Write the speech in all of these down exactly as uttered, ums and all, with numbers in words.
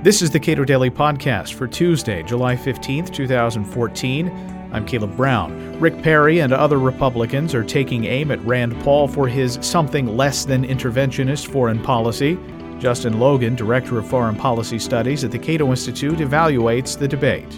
This is the Cato Daily Podcast for Tuesday, July fifteenth, twenty fourteen. I'm Caleb Brown. Rick Perry and other Republicans are taking aim at Rand Paul for his something less than interventionist foreign policy. Justin Logan, Director of Foreign Policy Studies at the Cato Institute, evaluates the debate.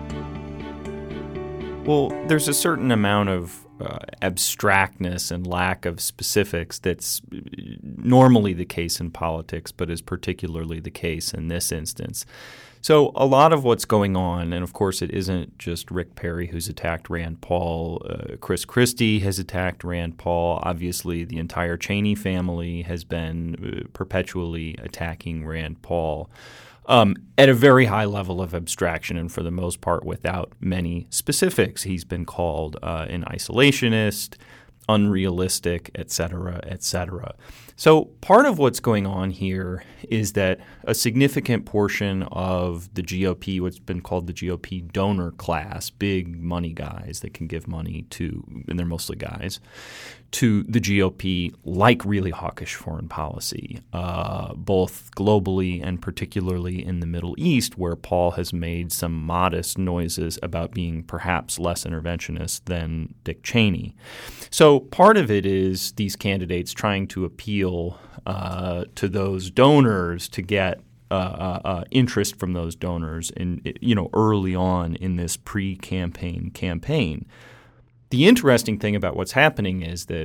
Well, there's a certain amount of uh, abstractness and lack of specifics that's normally the case in politics, but is particularly the case in this instance. So a lot of what's going on, and of course it isn't just Rick Perry who's attacked Rand Paul. Uh, Chris Christie has attacked Rand Paul. Obviously, the entire Cheney family has been uh, perpetually attacking Rand Paul. Um, at a very high level of abstraction and for the most part without many specifics. He's been called uh, an isolationist, unrealistic, et cetera, et cetera. So part of what's going on here is that a significant portion of the G O P, what's been called the G O P donor class, big money guys that can give money to, and they're mostly guys, to the G O P like really hawkish foreign policy, uh, both globally and particularly in the Middle East, where Paul has made some modest noises about being perhaps less interventionist than Dick Cheney. So part of it is these candidates trying to appeal uh, to those donors to get uh, uh, uh, interest from those donors in, you know, early on in this pre-campaign campaign. The interesting thing about what's happening is that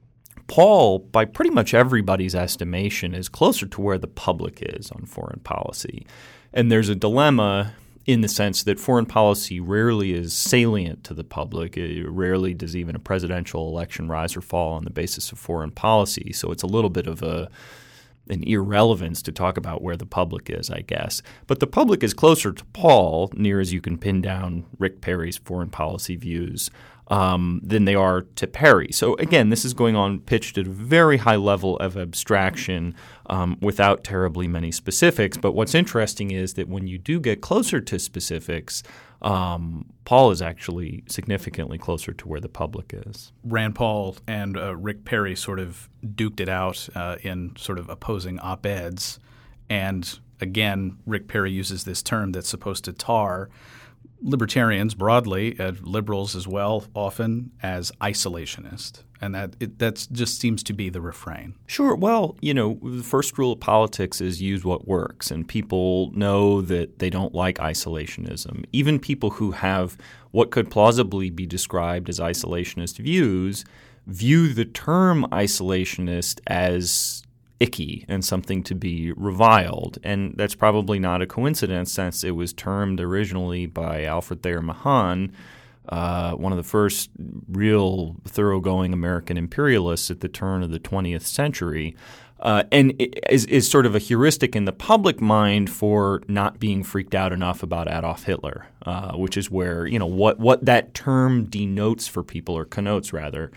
Paul, by pretty much everybody's estimation, is closer to where the public is on foreign policy. And there's a dilemma in the sense that foreign policy rarely is salient to the public. It rarely does even a presidential election rise or fall on the basis of foreign policy. So it's a little bit of a an irrelevance to talk about where the public is, I guess. But the public is closer to Paul, near as you can pin down Rick Perry's foreign policy views, um, than they are to Perry. So again, this is going on pitched at a very high level of abstraction um, without terribly many specifics. But what's interesting is that when you do get closer to specifics, um, Paul is actually significantly closer to where the public is. Rand Paul and uh, Rick Perry sort of duked it out uh, in sort of opposing op-eds. And again, Rick Perry uses this term that's supposed to tar libertarians broadly, uh, liberals as well, often as isolationist. And that it, that's just seems to be the refrain. Sure. Well, you know, the first rule of politics is use what works. And people know that they don't like isolationism. Even people who have what could plausibly be described as isolationist views view the term isolationist as icky and something to be reviled. And that's probably not a coincidence since it was termed originally by Alfred Thayer Mahan, uh, one of the first real thoroughgoing American imperialists at the turn of the twentieth century, uh, and is, is sort of a heuristic in the public mind for not being freaked out enough about Adolf Hitler, uh, which is where, you know, what, what that term denotes for people, or connotes rather,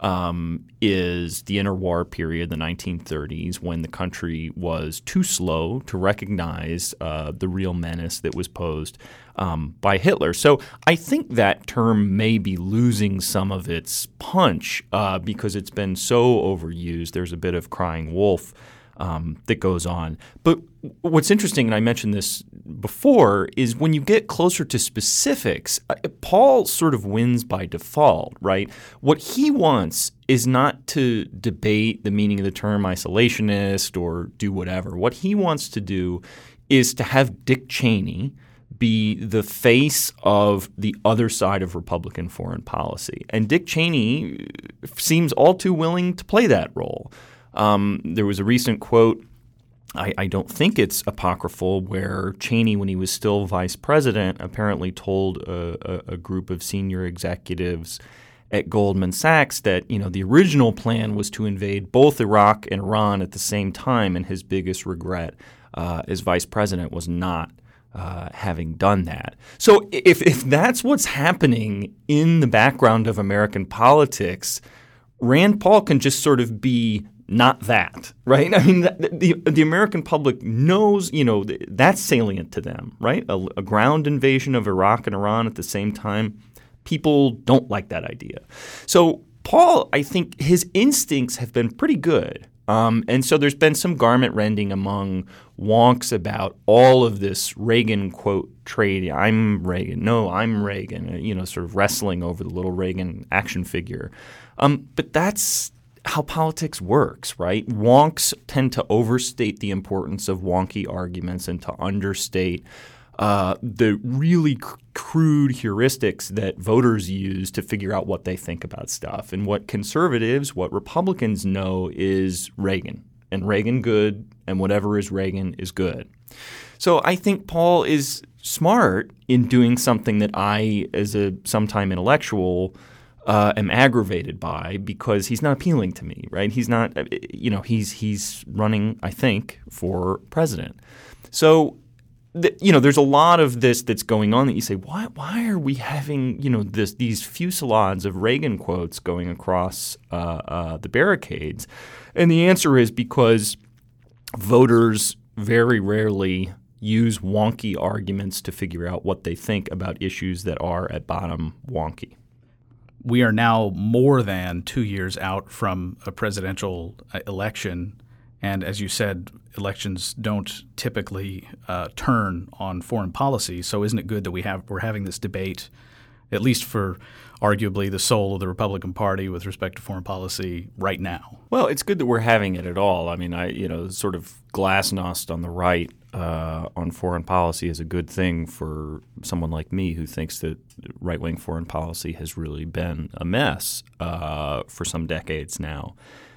um, is the interwar period, the nineteen thirties, when the country was too slow to recognize uh, the real menace that was posed um, by Hitler. So I think that term may be losing some of its punch uh, because it's been so overused. There's a bit of crying wolf Um, that goes on. But what's interesting, and I mentioned this before, is when you get closer to specifics, uh, Paul sort of wins by default, right? What he wants is not to debate the meaning of the term isolationist or do whatever. What he wants to do is to have Dick Cheney be the face of the other side of Republican foreign policy. And Dick Cheney seems all too willing to play that role. Um, there was a recent quote, I, I don't think it's apocryphal, where Cheney, when he was still vice president, apparently told a, a, a group of senior executives at Goldman Sachs that, you know, the original plan was to invade both Iraq and Iran at the same time, and his biggest regret uh, as vice president was not uh, having done that. So if if that's what's happening in the background of American politics, Rand Paul can just sort of be not that, right? I mean, the, the, the American public knows, you know, that's salient to them, right? A, a ground invasion of Iraq and Iran at the same time, people don't like that idea. So Paul, I think his instincts have been pretty good Um, and so there's been some garment rending among wonks about all of this Reagan quote trade. I'm Reagan. No, I'm Reagan. You know, sort of wrestling over the little Reagan action figure. Um, but that's how politics works, right? Wonks tend to overstate the importance of wonky arguments and to understate uh, the really cr- crude heuristics that voters use to figure out what they think about stuff. And what conservatives, what Republicans know is Reagan, and Reagan good, and whatever is Reagan is good. So I think Paul is smart in doing something that I, as a sometime intellectual, Uh, am aggravated by, because he's not appealing to me, right? He's not, you know, he's he's running, I think, for president. So, the, you know, there's a lot of this that's going on that you say, why why are we having, you know, this these fusillades of Reagan quotes going across uh, uh, the barricades? And the answer is because voters very rarely use wonky arguments to figure out what they think about issues that are at bottom wonky. We are now more than two years out from a presidential election, and as you said, elections don't typically uh, turn on foreign policy. So, isn't it good that we have we're having this debate, at least for arguably the soul of the Republican Party with respect to foreign policy right now? Well, it's good that we're having it at all. I mean, I you know, sort of glasnost on the right uh, on foreign policy is a good thing for someone like me who thinks that right-wing foreign policy has really been a mess uh, for some decades now.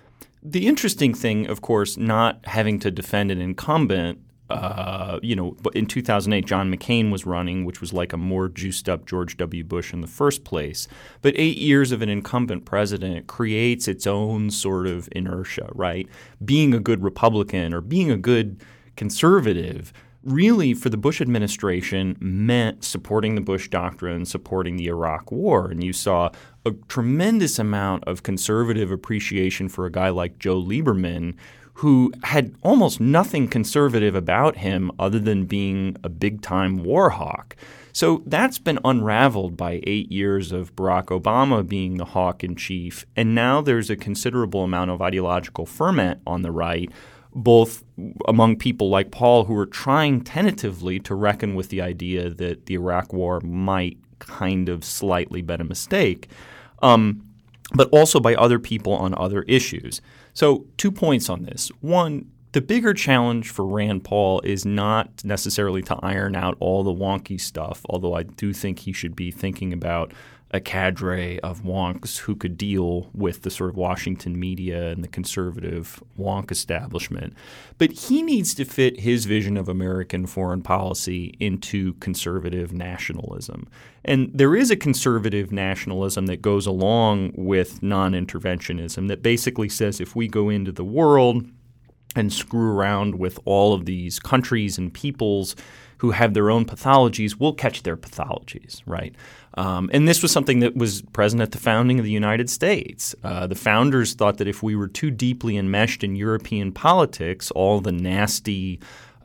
The interesting thing, of course, not having to defend an incumbent. Uh, you know, in two thousand eight, John McCain was running, which was like a more juiced-up George W. Bush in the first place. But eight years of an incumbent president creates its own sort of inertia, right? Being a good Republican or being a good conservative really, for the Bush administration, meant supporting the Bush Doctrine, supporting the Iraq War. And you saw a tremendous amount of conservative appreciation for a guy like Joe Lieberman, who had almost nothing conservative about him other than being a big-time war hawk. So that's been unraveled by eight years of Barack Obama being the hawk in chief. And now there's a considerable amount of ideological ferment on the right, both among people like Paul who are trying tentatively to reckon with the idea that the Iraq War might kind of slightly been a mistake, um, but also by other people on other issues. So two points on this. One, the bigger challenge for Rand Paul is not necessarily to iron out all the wonky stuff, although I do think he should be thinking about a cadre of wonks who could deal with the sort of Washington media and the conservative wonk establishment. But he needs to fit his vision of American foreign policy into conservative nationalism. And there is a conservative nationalism that goes along with non-interventionism that basically says if we go into the world and screw around with all of these countries and peoples who have their own pathologies, we'll catch their pathologies, right? Um, and this was something that was present at the founding of the United States. Uh, the founders thought that if we were too deeply enmeshed in European politics, all the nasty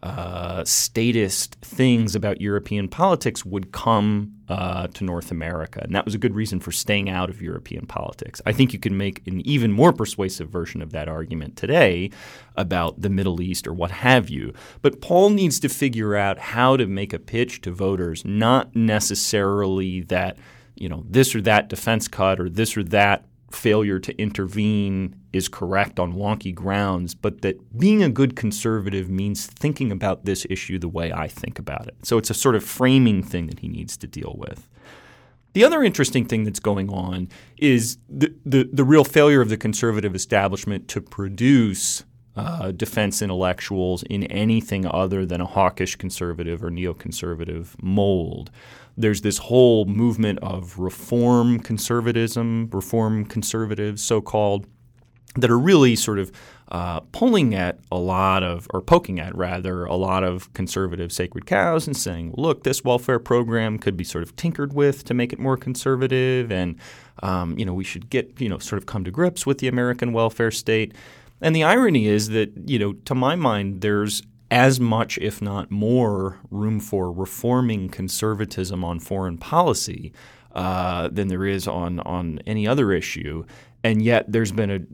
uh, statist things about European politics would come uh, to North America. And that was a good reason for staying out of European politics. I think you can make an even more persuasive version of that argument today about the Middle East or what have you. But Paul needs to figure out how to make a pitch to voters, not necessarily that, you know, this or that defense cut or this or that failure to intervene is correct on wonky grounds, but that being a good conservative means thinking about this issue the way I think about it. So it's a sort of framing thing that he needs to deal with. The other interesting thing that's going on is the the, the real failure of the conservative establishment to produce uh, defense intellectuals in anything other than a hawkish conservative or neoconservative mold. There's this whole movement of reform conservatism, reform conservatives, so-called, that are really sort of uh, pulling at a lot of, or poking at rather, a lot of conservative sacred cows and saying, well, look, this welfare program could be sort of tinkered with to make it more conservative, and um, you know, we should get, you know, sort of come to grips with the American welfare state. And the irony is that, you know, to my mind, there's as much, if not more, room for reforming conservatism on foreign policy uh, than there is on on any other issue. And yet there's been a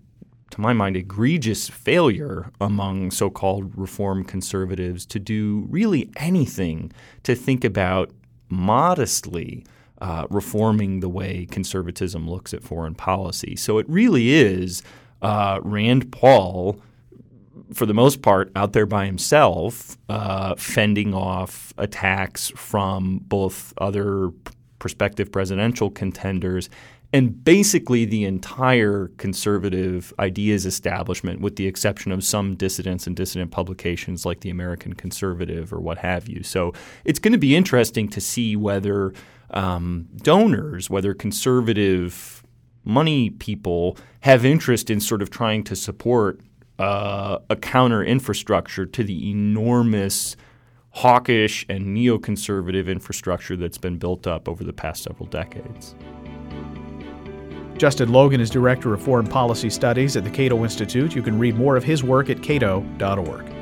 to my mind, egregious failure among so-called reform conservatives to do really anything to think about modestly uh, reforming the way conservatism looks at foreign policy. So it really is uh, Rand Paul, for the most part, out there by himself, uh, fending off attacks from both other prospective presidential contenders and basically the entire conservative ideas establishment, with the exception of some dissidents and dissident publications like the American Conservative or what have you. So it's going to be interesting to see whether um, donors, whether conservative money people have interest in sort of trying to support uh, a counter infrastructure to the enormous hawkish and neoconservative infrastructure that's been built up over the past several decades. Justin Logan is Director of Foreign Policy Studies at the Cato Institute. You can read more of his work at cato dot org.